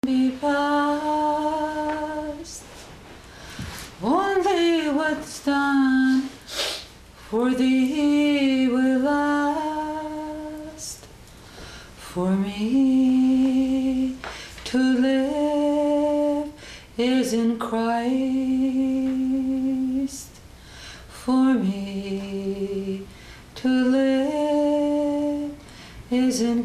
be past. Only what's done for thee will last. For me to live is in Christ. For me to live is in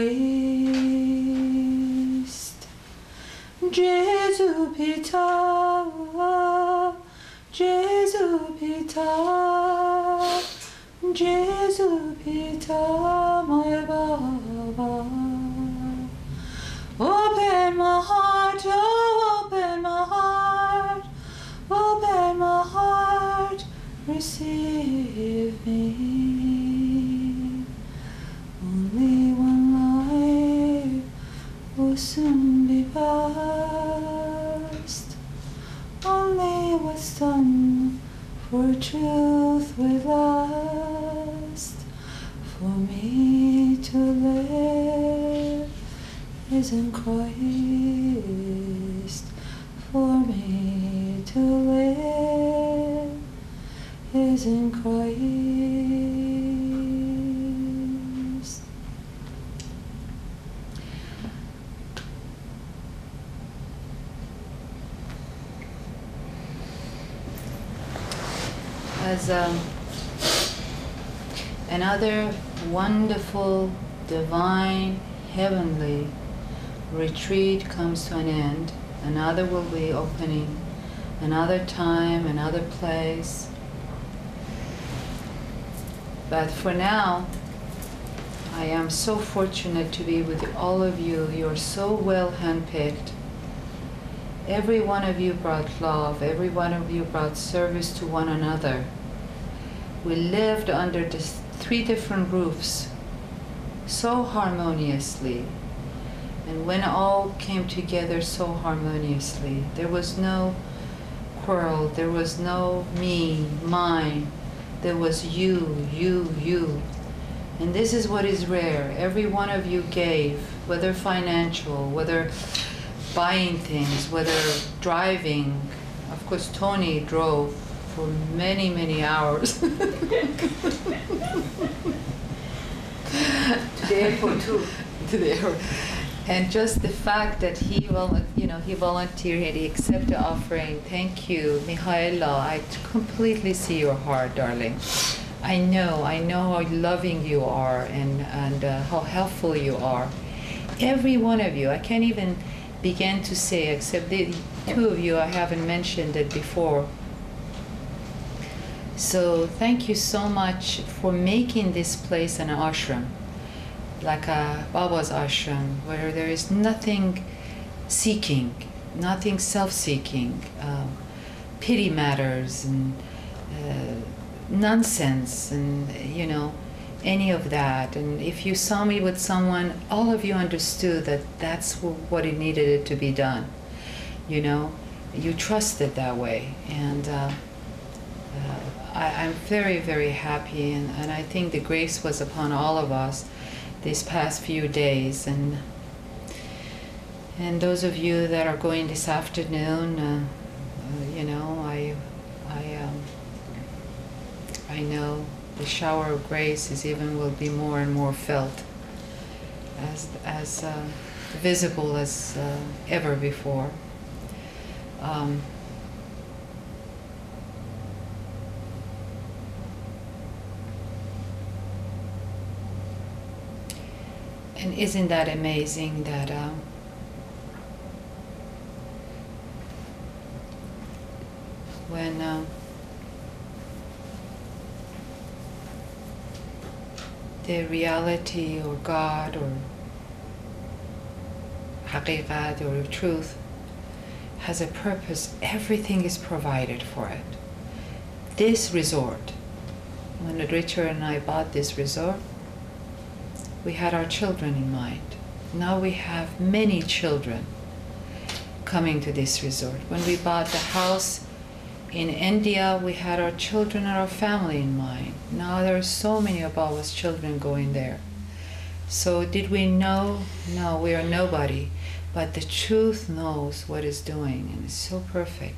Christ. Jesu pita, Jesu pita, Jesu pita, my Baba. Open my heart, oh, open my heart, open my heart, receive me. Only one life will soon be past. Only what's done for truth will last. For me to live is in Christ. For me to live is in Christ. As another wonderful, divine, heavenly retreat comes to an end, another will be opening, another time, another place. But for now, I am so fortunate to be with all of you. You're so well handpicked. Every one of you brought love. Every one of you brought service to one another. We lived under these 3 different roofs so harmoniously. And when all came together so harmoniously, there was no quarrel, there was no me, mine. There was you, you, you. And this is what is rare. Every one of you gave, whether financial, whether buying things, whether driving. Of course, Tony drove for many, many hours. To the airport too. To the airport. And just the fact that he volunteered and he accepted the offering. Thank you, Mihaela. I completely see your heart, darling. I know how loving you are and how helpful you are. Every one of you. I can't even begin to say, except the 2 of you I haven't mentioned it before. So thank you so much for making this place an ashram, like a Baba's ashram, where there is nothing seeking, nothing self-seeking, pity matters and nonsense and any of that. And if you saw me with someone, all of you understood that that's what it needed it to be done. You trusted that way. And I'm very, very happy, and I think the grace was upon all of us these past few days. And those of you that are going this afternoon, I know the shower of grace will be more and more felt, as visible as ever before. And isn't that amazing that when the reality or God or haqiqat or truth has a purpose, everything is provided for it. This resort, when Richard and I bought this resort, we had our children in mind. Now we have many children coming to this resort. When we bought the house in India, we had our children and our family in mind. Now there are so many of Baba's children going there. So did we know? No, we are nobody. but the truth knows what it's doing, and it's so perfect.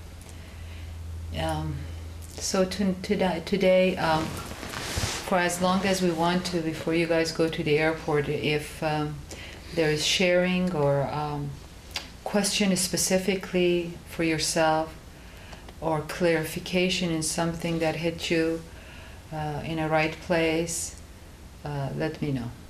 So today, for as long as we want to, before you guys go to the airport, if there is sharing or question specifically for yourself, or clarification in something that hit you in a right place, let me know.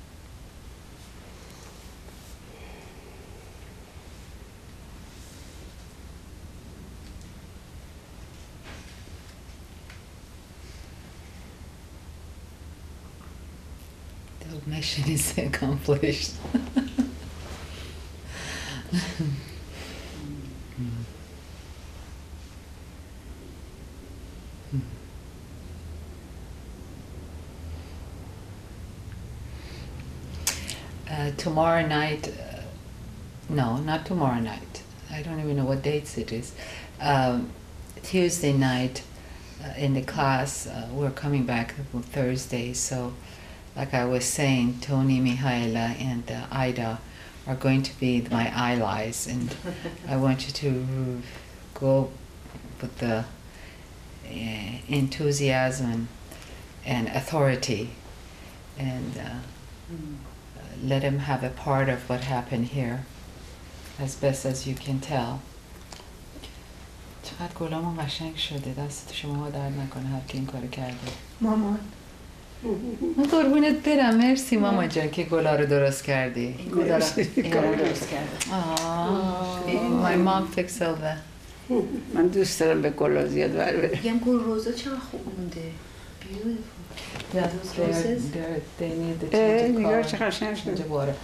The mission is accomplished. Tomorrow night, no, not tomorrow night. I don't even know what dates it is. Tuesday night in the class, we're coming back on Thursday, so like I was saying, Tony, Mihaela, and Ida are going to be my allies, and I want you to go with the enthusiasm and authority, and let them have a part of what happened here, as best as you can tell. چقدر گلامون قشنگ شده، دست شما درد نکنه هر کی این کارو کرده. مامان من قربونت برم، مرسی ماما جان که گلا رو درست کردی. این گلا رو درست کرده. My mom fixed all that. من دوست دارم به گلا زیاد بر برم. میگم گل روزا چقدر خوب مونده. Beautiful. Yeah, Those roses. they need the change of نگاه color. چقدر قشنگ Change شده. of water.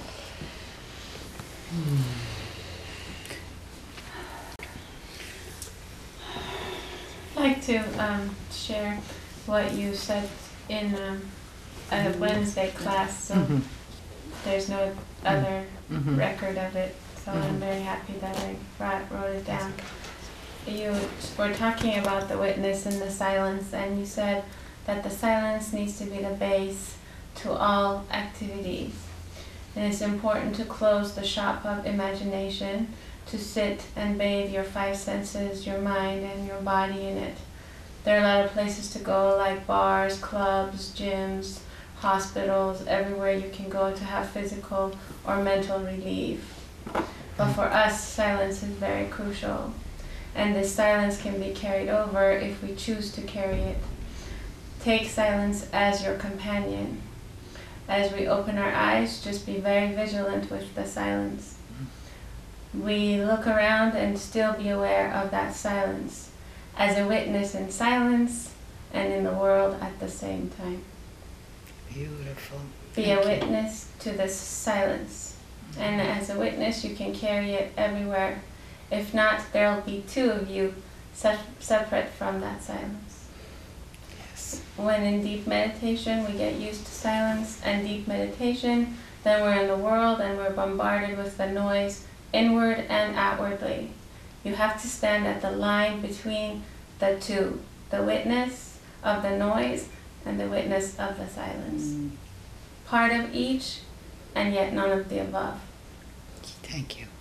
I'd like to share what you said in a Wednesday class, so there's no other record of it, so I'm very happy that I wrote it down. You were talking about the witness and the silence, and you said that the silence needs to be the base to all activities. And it's important to close the shop of imagination, to sit and bathe your five senses, your mind and your body in it. There are a lot of places to go, like bars, clubs, gyms, hospitals, everywhere you can go to have physical or mental relief. But for us, silence is very crucial. And this silence can be carried over if we choose to carry it. Take silence as your companion. As we open our eyes, just be very vigilant with the silence. We look around and still be aware of that silence, as a witness in silence and in the world at the same time. Beautiful. Be a witness to this silence. And as a witness, you can carry it everywhere. If not, there'll be two of you separate from that silence. Yes. When in deep meditation, we get used to silence and deep meditation, then we're in the world and we're bombarded with the noise inward and outwardly. You have to stand at the line between the two, the witness of the noise and the witness of the silence. Part of each, and yet none of the above. Thank you.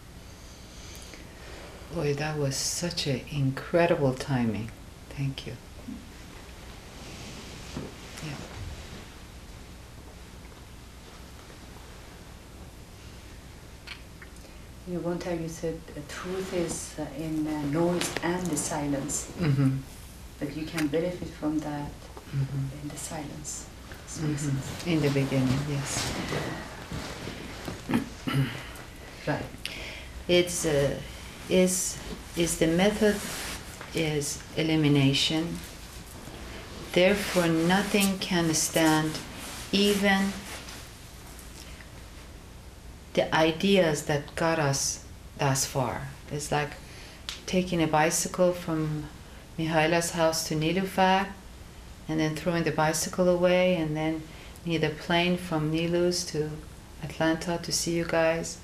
Boy, that was such an incredible timing. Thank you. Yeah. One time you said the truth is in noise and the silence, but you can benefit from that in the silence spaces. In the beginning, yes. Right. It's is the method is elimination. Therefore, nothing can stand, even the ideas that got us thus far. It's like taking a bicycle from Mihaela's house to Nilufar, and then throwing the bicycle away, and then need a plane from Nilus to Atlanta to see you guys.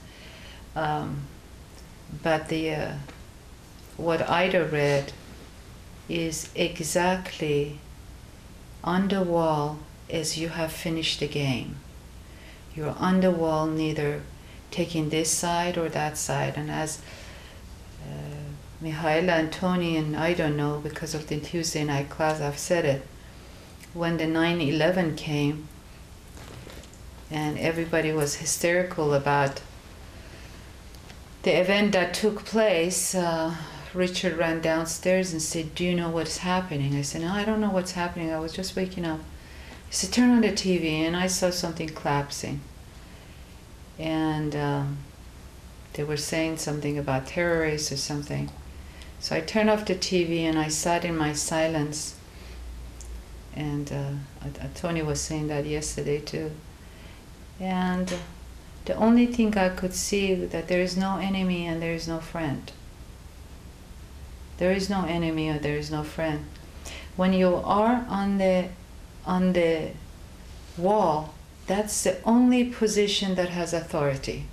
But what Ida read is exactly on the wall as you have finished the game. You're on the wall, neither taking this side or that side. And as Mihaela and Tony and I don't know, because of the Tuesday night class, I've said it, when the 9/11 came and everybody was hysterical about the event that took place, Richard ran downstairs and said, "Do you know what's happening?" I said, "No, I don't know what's happening. I was just waking up." He said, "Turn on the TV," and I saw something collapsing. And they were saying something about terrorists or something. So I turned off the TV and I sat in my silence. And Tony was saying that yesterday too. And the only thing I could see that there is no enemy and there is no friend. There is no enemy or there is no friend. When you are on the wall, that's the only position that has authority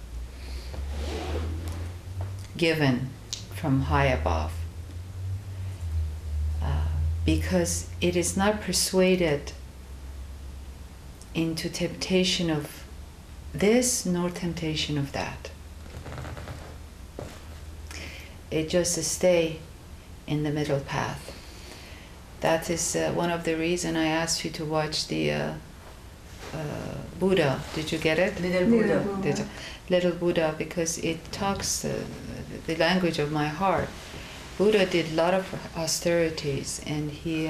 given from high above. Because it is not persuaded into temptation of this nor temptation of that. It just stay in the middle path. That is one of the reasons I asked you to watch the Buddha. Did you get it? Little Buddha. Little Buddha, because it talks the language of my heart. Buddha did a lot of austerities, and he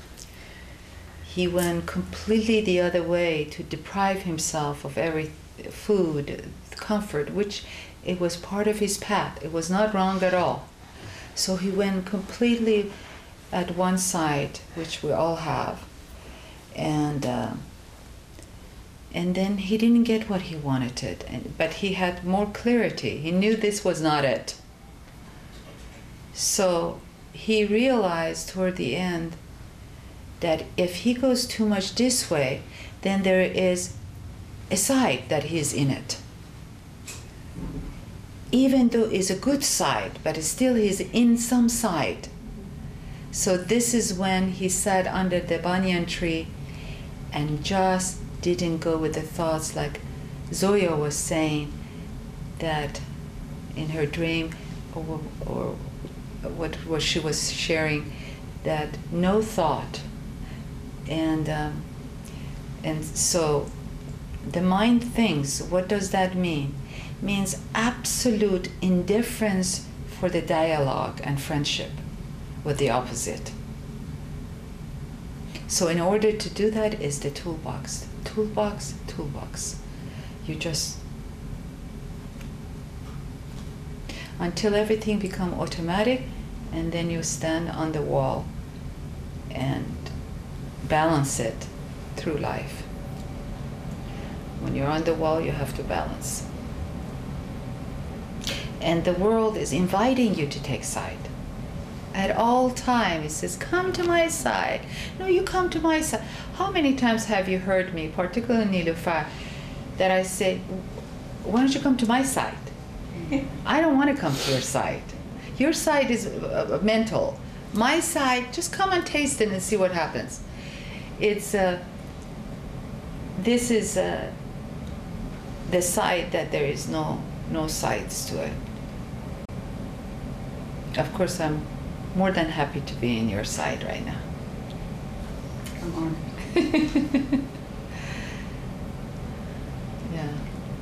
went completely the other way to deprive himself of every food, comfort, which it was part of his path. It was not wrong at all. So he went completely at one side, which we all have, and then he didn't get what he wanted, but he had more clarity. He knew this was not it. So he realized toward the end that if he goes too much this way, then there is a side that he is in it. Even though it's a good side, but still he's in some side. So this is when he sat under the banyan tree and just didn't go with the thoughts, like Zoya was saying that in her dream, or what she was sharing, that no thought. And so the mind thinks. What does that mean? It means absolute indifference for the dialogue and friendship with the opposite. So in order to do that is the toolbox. Toolbox. You just, until everything become automatic, and then you stand on the wall and balance it through life. When you're on the wall, you have to balance. And the world is inviting you to take side. At all times, it says, "Come to my side." No, you come to my side. How many times have you heard me, particularly Nilufar, that I say, "Why don't you come to my side?" I don't want to come to your side. Your side is mental. My side, just come and taste it and see what happens. It's this is the side that there is no sides to it. Of course, I'm more than happy to be in your side right now. Come on. Yeah.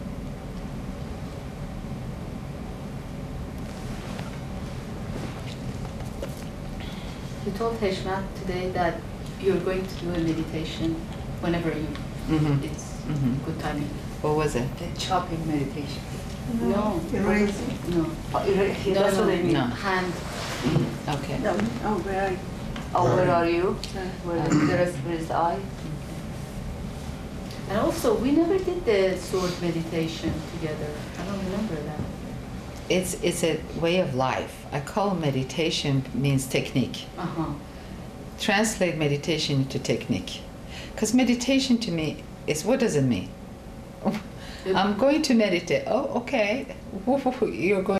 You told Heshmat today that you're going to do a meditation whenever you, it's good timing. What was it? The chopping meditation. No. Erasing. No. That's what I mean. No. Hand. Okay. No. Oh, where Where are you? Where Where is the eye? And also, we never did the sword meditation together. I don't remember that. It's a way of life. I call meditation means technique. Translate meditation into technique. Because meditation to me is, what does it mean? I'm going to meditate. Oh, okay. You're going